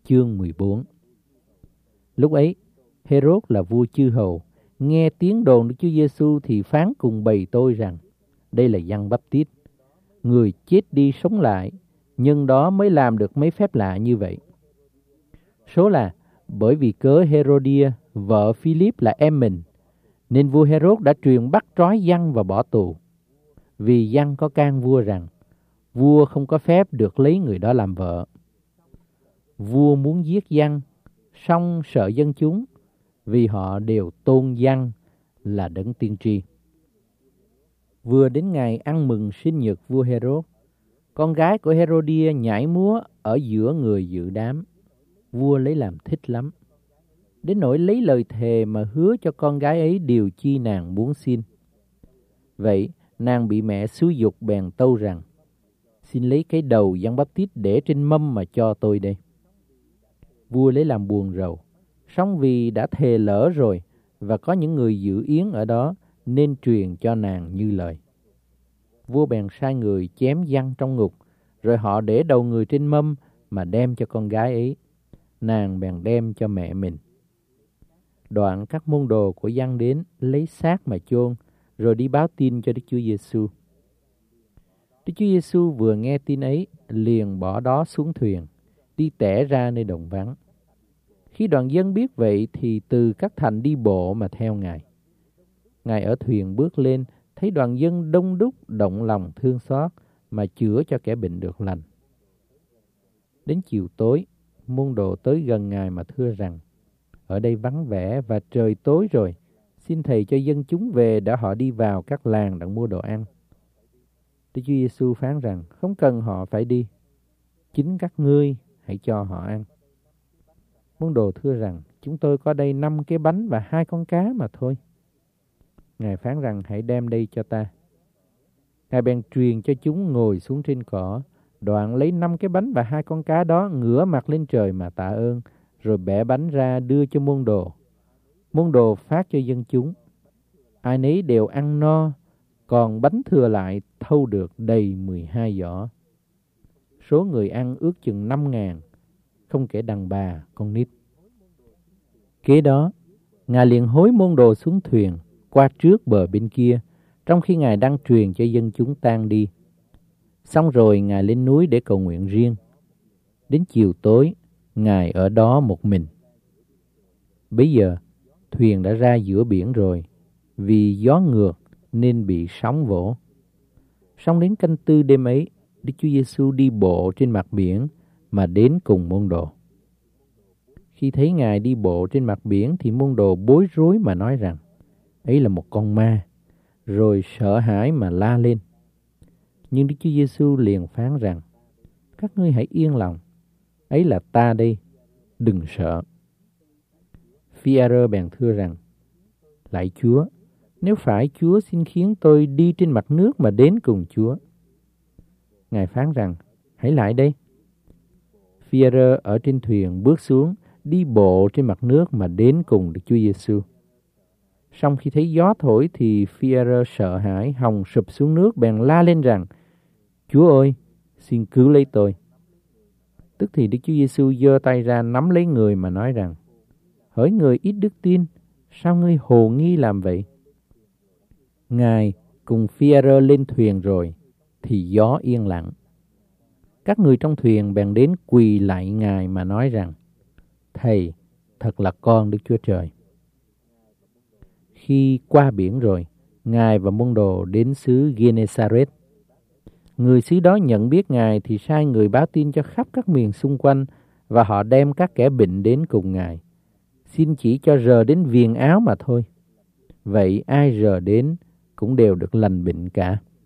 Chương 14. Lúc ấy, Hêrôd là vua chư hầu, nghe tiếng đồn Đức Chúa Giêsu thì phán cùng bầy tôi rằng: đây là Giăng Báp-tít, người chết đi sống lại, nhân đó mới làm được mấy phép lạ như vậy. Số là bởi vì cớ Hêrôđia, vợ Philip là em mình, nên vua Hêrôd đã truyền bắt trói Giăng và bỏ tù. Vì Giăng có can vua rằng vua không có phép được lấy người đó làm vợ. Vua muốn giết Giăng, song sợ dân chúng, vì họ đều tôn Giăng là đấng tiên tri. Vừa đến ngày ăn mừng sinh nhật vua Hêrôd, con gái của Hêrôđia nhảy múa ở giữa người dự đám. Vua lấy làm thích lắm, đến nỗi lấy lời thề mà hứa cho con gái ấy điều chi nàng muốn xin. Vậy nàng bị mẹ xúi giục bèn tâu rằng: xin lấy cái đầu Giăng Báp-tít để trên mâm mà cho tôi đây. Vua lấy làm buồn rầu, song vì đã thề lỡ rồi và có những người dự yến ở đó, nên truyền cho nàng như lời. Vua bèn sai người chém Giăng trong ngục, rồi họ để đầu người trên mâm mà đem cho con gái ấy. Nàng bèn đem cho mẹ mình. Đoạn các môn đồ của Giăng đến lấy xác mà chôn, rồi đi báo tin cho Đức Chúa Giêsu. Đức Chúa Giêsu vừa nghe tin ấy, liền bỏ đó xuống thuyền, đi tẻ ra nơi đồng vắng. Khi đoàn dân biết vậy thì từ các thành đi bộ mà theo Ngài. Ngài ở thuyền bước lên, thấy đoàn dân đông đúc, động lòng thương xót mà chữa cho kẻ bệnh được lành. Đến chiều tối, môn đồ tới gần Ngài mà thưa rằng: ở đây vắng vẻ và trời tối rồi, xin Thầy cho dân chúng về để họ đi vào các làng đặng mua đồ ăn. Đức Chúa Giêsu phán rằng: không cần họ phải đi, chính các ngươi hãy cho họ ăn. Môn đồ thưa rằng: chúng tôi có đây 5 cái bánh và 2 con cá mà thôi. Ngài phán rằng: hãy đem đây cho ta. Ngài bèn truyền cho chúng ngồi xuống trên cỏ, đoạn lấy 5 cái bánh và 2 con cá đó, ngửa mặt lên trời mà tạ ơn, rồi bẻ bánh ra đưa cho môn đồ. Môn đồ phát cho dân chúng. Ai nấy đều ăn no, còn bánh thừa lại thâu được đầy 12 giỏ. Số người ăn ước chừng 5.000, không kể đàn bà, con nít. Kế đó, Ngài liền hối môn đồ xuống thuyền, qua trước bờ bên kia, trong khi Ngài đang truyền cho dân chúng tan đi. Xong rồi Ngài lên núi để cầu nguyện riêng. Đến chiều tối, Ngài ở đó một mình. Bấy giờ, thuyền đã ra giữa biển rồi, vì gió ngược nên bị sóng vỗ. Xong đến canh tư đêm ấy, Đức Chúa Giêsu đi bộ trên mặt biển mà đến cùng môn đồ. Khi thấy Ngài đi bộ trên mặt biển thì môn đồ bối rối mà nói rằng: ấy là một con ma, rồi sợ hãi mà la lên. Nhưng Đức Chúa Giêsu liền phán rằng: các ngươi hãy yên lòng, ấy là ta đây, đừng sợ. Phi-a-rơ bèn thưa rằng: lạy Chúa, nếu phải, Chúa xin khiến tôi đi trên mặt nước mà đến cùng Chúa. Ngài phán rằng: hãy lại đây. Phi-a-rơ ở trên thuyền bước xuống, đi bộ trên mặt nước mà đến cùng Đức Chúa Giêsu. Xong khi thấy gió thổi thì Phi-a-rơ sợ hãi, hòng sụp xuống nước, bèn la lên rằng: Chúa ơi, xin cứu lấy tôi. Tức thì Đức Chúa Giêsu giơ tay ra nắm lấy người mà nói rằng: hỡi người ít đức tin, sao ngươi hồ nghi làm vậy? Ngài cùng Phi-a-rơ lên thuyền rồi thì gió yên lặng. Các người trong thuyền bèn đến quỳ lạy Ngài mà nói rằng: Thầy, thật là con Đức Chúa Trời. Khi qua biển rồi, Ngài và môn đồ đến xứ Gê-nê-sa-rét. Người xứ đó nhận biết Ngài thì sai người báo tin cho khắp các miền xung quanh, và họ đem các kẻ bệnh đến cùng Ngài, xin chỉ cho rờ đến viền áo mà thôi. Vậy ai rờ đến cũng đều được lành bệnh cả.